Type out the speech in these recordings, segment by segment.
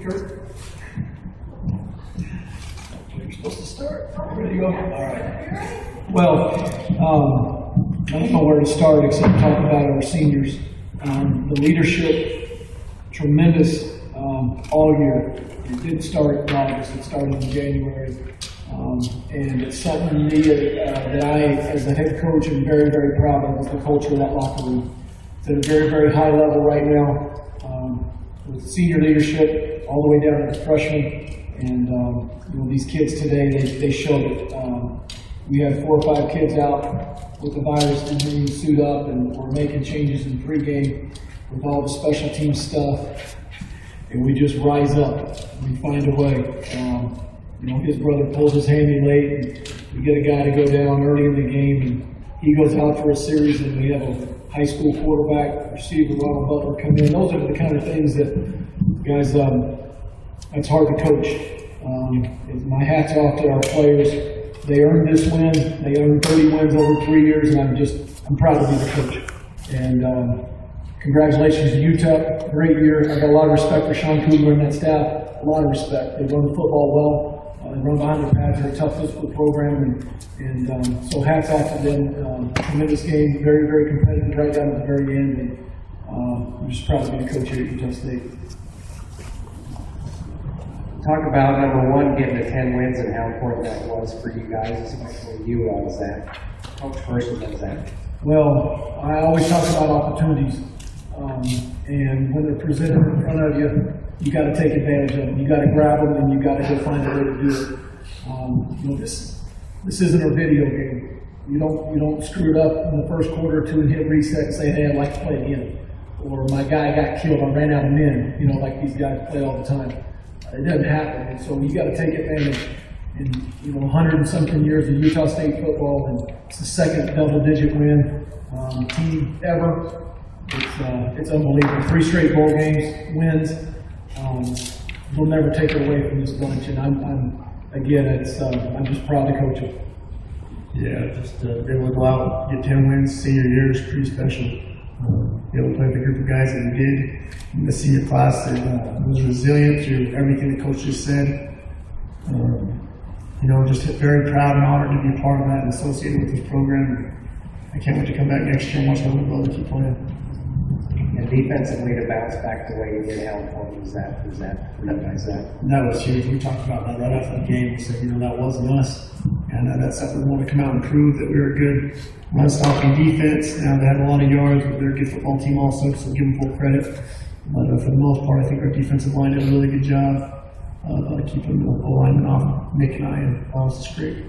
Kurt. You're supposed to start. Ready to go? All right. Well, I don't know where to start except talk about our seniors. The leadership, tremendous all year. It did start in August. It started in January. And it's something to me that I, as the head coach, am very, very proud of, is the culture of that locker room. It's at a very, very high level right now, with senior leadership all the way down to the freshmen. And you know, these kids today, they showed it. We had 4 or 5 kids out with the virus and didn't even suit up, and we're making changes in pregame with all the special team stuff. And we just rise up. We find a way. You know, his brother pulls his hammy late, and we get a guy to go down early in the game, and he goes out for a series, and we have a high school quarterback, receiver, Ronald Butler, come in. Those are the kind of things that, guys, that's hard to coach. My hat's off to our players. They earned this win. They earned 30 wins over 3 years, and I'm proud to be the coach. And congratulations to UTEP. Great year. I got a lot of respect for Sean Kugler and that staff. A lot of respect. They run the football well. They run behind their pads. They're a tough physical program, and so hats off to them. Tremendous game, very, very competitive right down to the very end, and I'm just proud to be the coach here at Utah State. Talk about, number one, getting to 10 wins and how important that was for you guys, especially you as that coach person as that. Well, I always talk about opportunities, and when they're presented in front of you, you got to take advantage of them. You got to grab them, and you got to go find a way to do it. You know, this isn't a video game. You don't screw it up in the first quarter or two and hit reset and say, hey, I'd like to play again. Or my guy got killed, I ran out of men, you know, like these guys play all the time. It doesn't happen, and so you got to take advantage. And you know, 100 and something years of Utah State football, and it's the second double-digit win team ever. It's unbelievable. 3 straight bowl games wins. We'll never take it away from this bunch, and I'm just proud to coach them. Yeah, just be able to go out and get 10 wins senior year is pretty special. Be able to play with a group of guys that we did in the senior class that was resilient through everything the coach just said. You know, just very proud and honored to be a part of that and associated with this program. I can't wait to come back next year and watch my little brother keep playing. And defensively to bounce back the way you did, how important was that for you guys? That was huge. We talked about that right after the game. We said, you know, that wasn't us. And that's something we want to come out and prove that we were a good run-stopping defense. Now they had a lot of yards, but they're a good football team also, so give them full credit. But for the most part, I think our defensive line did a really good job keeping the alignment off Nick and I, and that was just great.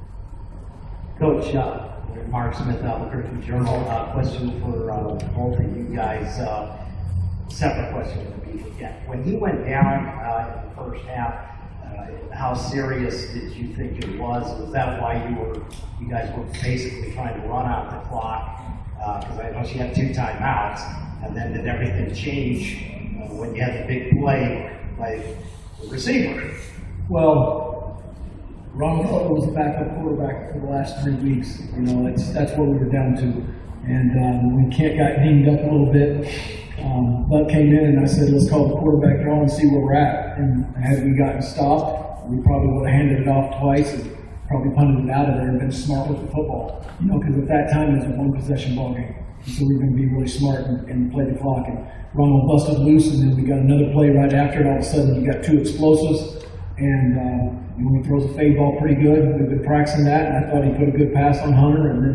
Coach, Mark Smith, Albuquerque Journal. Question for both of you guys. Separate question for me. Yeah. When he went down in the first half, how serious did you think it was? Was that why you guys were basically trying to run out the clock? Because I know she had 2 timeouts, and then did everything change when you had the big play by the receiver? Well, Ronald Butler was the backup quarterback for the last 3 weeks. You know, that's what we were down to. And when Kent got dinged up a little bit, Buck came in and I said, let's call the quarterback draw and see where we're at. And had we gotten stopped, we probably would have handed it off twice and probably punted it out of there and been smart with the football. You know, because at that time it was a 1-possession ball game. And so we were going to be really smart and play the clock. And Ronald busted loose, and then we got another play right after it. All of a sudden, you got 2 explosives. And he throws a fade ball pretty good. We've been practicing that, and I thought he put a good pass on Hunter, and then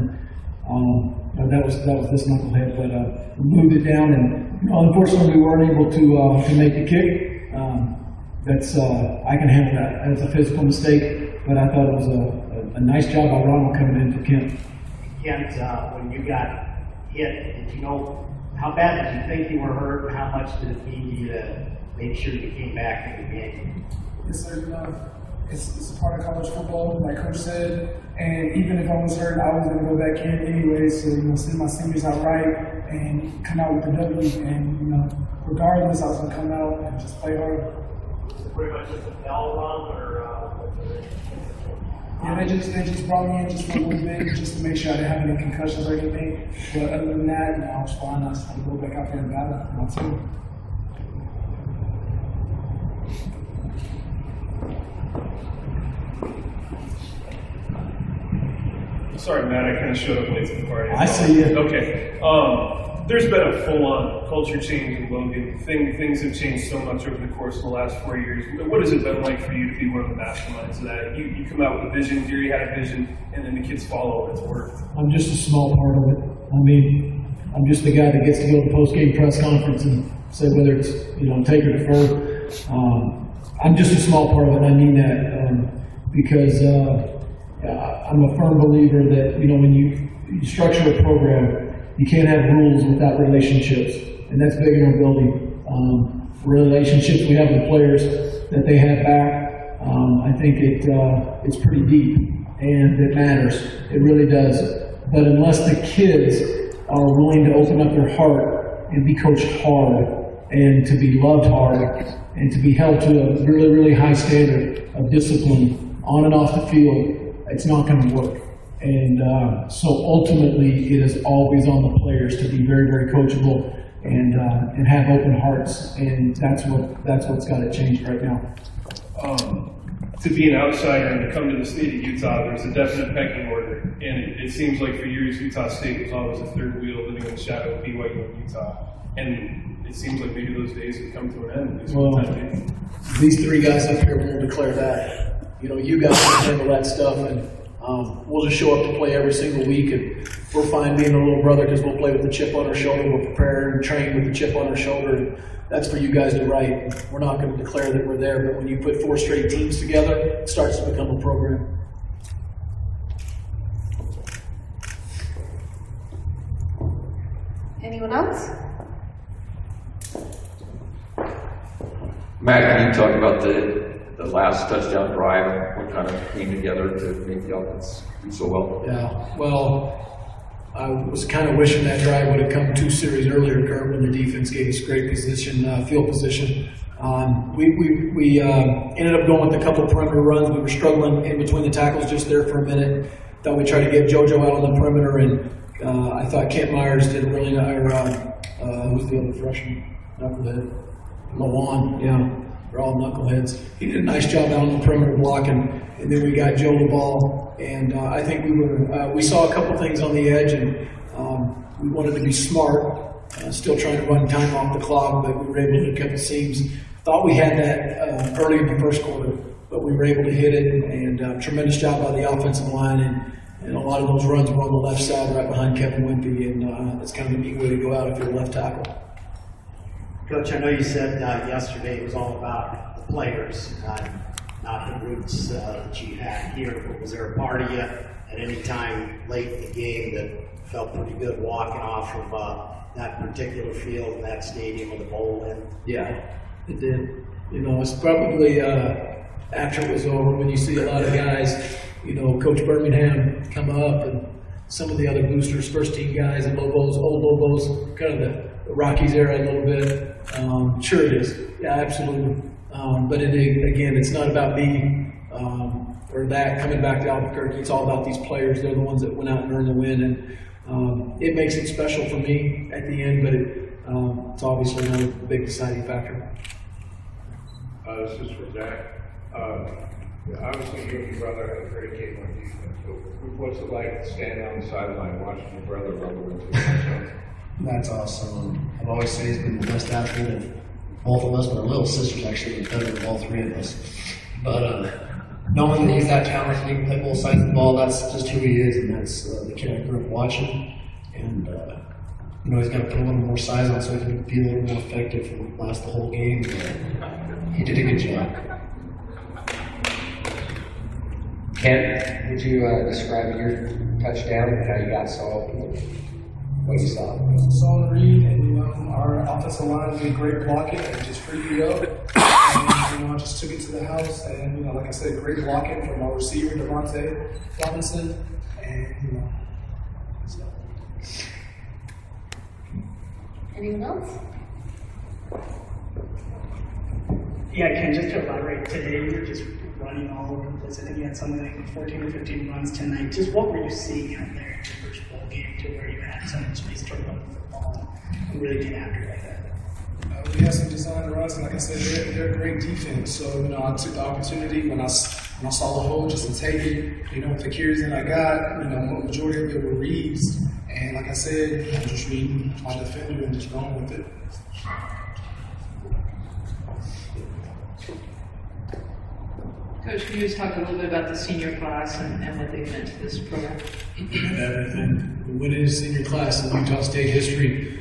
that was this knucklehead. But we moved it down, and you know, unfortunately, we weren't able to make the kick. I can handle that. That's a physical mistake, but I thought it was a nice job by Ronald coming in for Kent. Kent, when you got hit, did you know how bad did you think you were hurt, and how much did it mean to you to make sure you came back in the game? Yes, sir. It's a part of college football, like Coach said. And even if I was hurt, I was going to go back in anyway. So, you know, send my seniors out right and come out with the W. And, you know, regardless, I was going to come out and just play hard. Was it pretty much just a bell run, or yeah, they just brought me in just for a little bit, just to make sure I didn't have any concussions or anything. But other than that, you know, I was fine. I just had to go back out there and battle for my team. sorry, Matt, I kind of showed up late to the party. I see you. Okay. There's been a full-on culture change in Logan. Things have changed so much over the course of the last 4 years. What has it been like for you to be one of the masterminds of that? You come out with a vision, Gary had a vision, and then the kids follow, and it's worked. I'm just a small part of it. I mean, I'm just the guy that gets to go to the post-game press conference and say whether it's, take or defer. I'm just a small part of it, and I mean that because I'm a firm believer that, when you structure a program, you can't have rules without relationships, and that's big in our building. Relationships we have with players that they have back, I think it's pretty deep, and it matters. It really does. But unless the kids are willing to open up their heart and be coached hard, and to be loved hard, and to be held to a really, really high standard of discipline on and off the field, it's not going to work. And so ultimately, it is always on the players to be very, very coachable and have open hearts, and that's what's got to change right now. To be an outsider and to come to the state of Utah, there's a definite pecking order, and it seems like for years Utah State was always a third wheel living in the shadow of BYU and Utah, and it seems like maybe those days have come to an end. At least for the time being. These three guys up here will declare that. You guys can handle that stuff, and we'll just show up to play every single week, and we're fine being a little brother because we'll play with the chip on our shoulder. We'll prepare and train with the chip on our shoulder. And that's for you guys to write. We're not going to declare that we're there, but when you put 4 straight teams together, it starts to become a program. Anyone else? Matt, can you talk about the last touchdown drive? What kind of came together to make the offense do so well? Yeah, well, I was kind of wishing that drive would have come 2 series earlier, Kurt, when the defense gave us great position, field position. We ended up going with a couple perimeter runs. We were struggling in between the tackles just there for a minute. Thought we tried to get JoJo out on the perimeter, and I thought Kent Myers did a really nice. Who's the other freshman? Knucklehead. Lawan, yeah. They're all knuckleheads. He did a nice job out on the perimeter blocking, and then we got Joe the ball. And I think we saw a couple things on the edge, and we wanted to be smart, still trying to run time off the clock, but we were able to hit a couple seams. Thought we had that early in the first quarter, but we were able to hit it, and tremendous job by the offensive line, and a lot of those runs were on the left side right behind Kevin Wimpy, and it's kind of a neat way to go out if you're a left tackle. Coach, I know you said yesterday it was all about the players, not the roots that you had here, but was there a part of you at any time late in the game that felt pretty good walking off of that particular field, that stadium with the bowl in? Yeah, it did. It's probably after it was over when you see a lot of guys, Coach Birmingham come up and some of the other boosters, first team guys and Lobos, old Lobos, kind of the Rockies era a little bit. Sure it is. Yeah, absolutely. But again, it's not about me or that coming back to Albuquerque. It's all about these players. They're the ones that went out and earned the win, and it makes it special for me at the end, but it's obviously not a big deciding factor. This is for Zach. Obviously, you and your brother had a great game on defense, but what's it like to stand on the sideline watching your brother rumble into the touchdown? That's awesome. I've always said he's been the best athlete of both of us, but our little sister's actually better than all 3 of us. But knowing that he's that talented, he can play both sides of the ball, that's just who he is, and that's the kid I grew up watching. And he's got to put a little more size on so he can be a little more effective and last the whole game. But he did a good job. Ken, would you describe your touchdown and how you got so open? What you saw? Zone read, and our offensive line did great blocking and just freed me up. And just took it to the house. And like I said, great blocking from our receiver Devontae Robinson. And so. Anyone else? Yeah, Ken, just to elaborate, today you're just running all over the place. I think you had something like 14 or 15 runs tonight. Just what were you seeing out there in your first bowl game to where you had so much space to run the ball and really get after it like that? We had some design runs, and like I said, they're a great defense. So I took the opportunity when And I saw the hole just to take it, you know, with the carries that I got, you know, the majority of it were reads. And like I said, I'm just reading my defender and just going with it. Coach, can you just talk a little bit about the senior class and what they meant to this program? And everything. We went into senior class in Utah State history.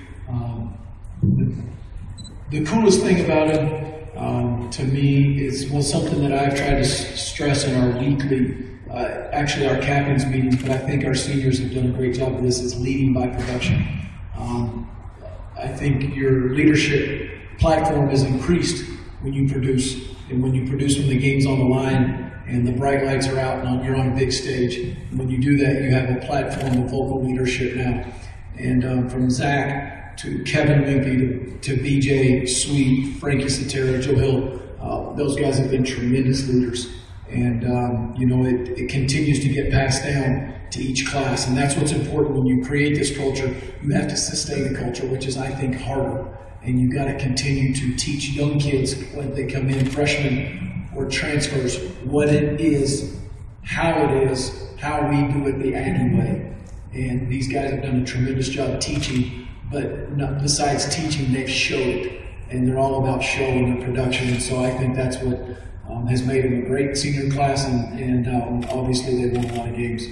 The coolest thing about it, to me, was something that I've tried to stress in our weekly, actually our captain's meetings, but I think our seniors have done a great job of this, is leading by production. I think your leadership platform is increased when you produce, and when you produce when the game's on the line and the bright lights are out and you're on a big stage. And when you do that, you have a platform of vocal leadership now. And from Zach to Kevin Wimpy to BJ, Sweet, Frankie Sotero, Joe Hill, those guys have been tremendous leaders. And, you know, it continues to get passed down to each class. And that's what's important when you create this culture. You have to sustain the culture, which is, I think, harder. And you've got to continue to teach young kids when they come in, freshmen or transfers, what it is, how we do it the Aggie way. And these guys have done a tremendous job teaching, but besides teaching, they've showed it. And they're all about showing and production. And so I think that's what has made them a great senior class, and obviously they won a lot of games.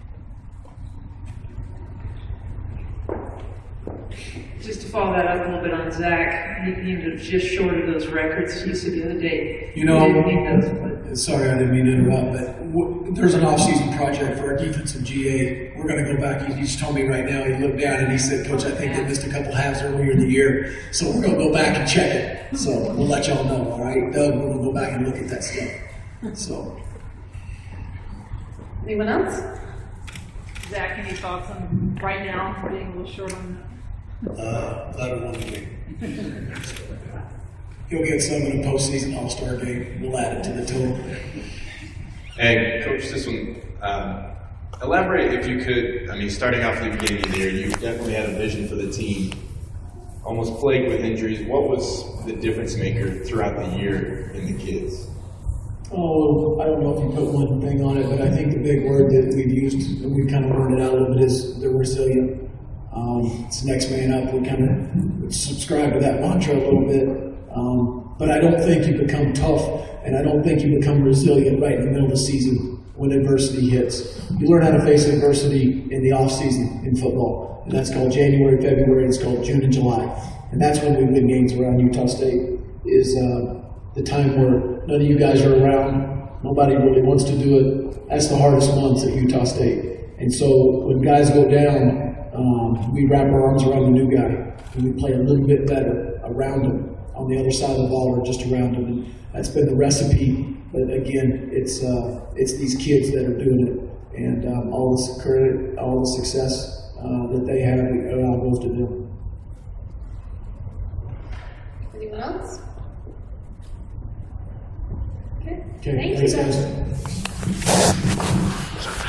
Just to follow that up a little bit on Zach, he ended up just short of those records. He said the other day. You know, sorry, I didn't mean to interrupt, but there's an off-season project for our defensive GA. We're going to go back. He just told me right now, he looked down and he said, Coach, I think they missed a couple halves earlier in the year. So we're going to go back and check it. So we'll let y'all know, all right? Doug, we're going to go back and look at that stuff. So. Anyone else? Zach, any thoughts on right now being a little short on that? Glad we won the game. He'll get some in a postseason All-Star game. We'll add it to the total. Hey, Coach, this one, elaborate if you could. I mean, starting off at the beginning of the year, you definitely had a vision for the team, almost plagued with injuries. What was the difference maker throughout the year in the kids? Oh, I don't know if you put one thing on it, but I think the big word that we've used, and we've kind of learned it out a little bit, is they're resilient. It's next man up. We kind of subscribe to that mantra a little bit. But I don't think you become tough, and I don't think you become resilient right in the middle of the season when adversity hits. You learn how to face adversity in the off season in football, and that's called January, February, and it's called June and July. And that's when we win games around Utah State, is the time where none of you guys are around, nobody really wants to do it. That's the hardest months at Utah State. And so when guys go down, we wrap our arms around the new guy, and we play a little bit better around him on the other side of the ball or just around him. And that's been the recipe. But again, it's these kids that are doing it, and all this credit, all the success that they have, it all goes to them. Anyone else? Okay. Okay, thanks, guys.